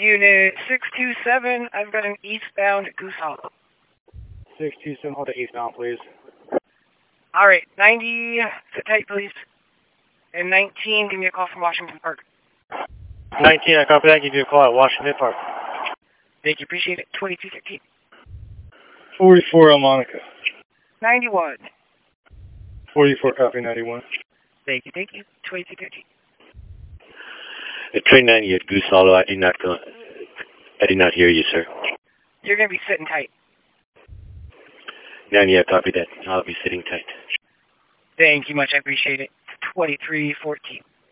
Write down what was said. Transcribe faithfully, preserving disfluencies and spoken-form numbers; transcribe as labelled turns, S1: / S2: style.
S1: Unit six two seven, I've got an eastbound Goose Hollow.
S2: six two seven, hold it eastbound, please.
S1: Alright, ninety, sit tight, please. And nineteen, give me a call from Washington Park.
S2: nineteen, I copy that. Give you a call at Washington Park.
S1: Thank you, appreciate it. twenty-two thirteen.
S2: forty-four, El Monica.
S1: ninety-one.
S2: forty-four, copy ninety-one.
S1: Thank you, thank you. twenty-two thirteen.
S3: At train ninety at Goose Hollow, I did not go, I did not hear you, sir.
S1: You're going to be sitting tight.
S3: ninety, I copy that. I'll be sitting tight.
S1: Thank you much, I appreciate it. twenty-three fourteen.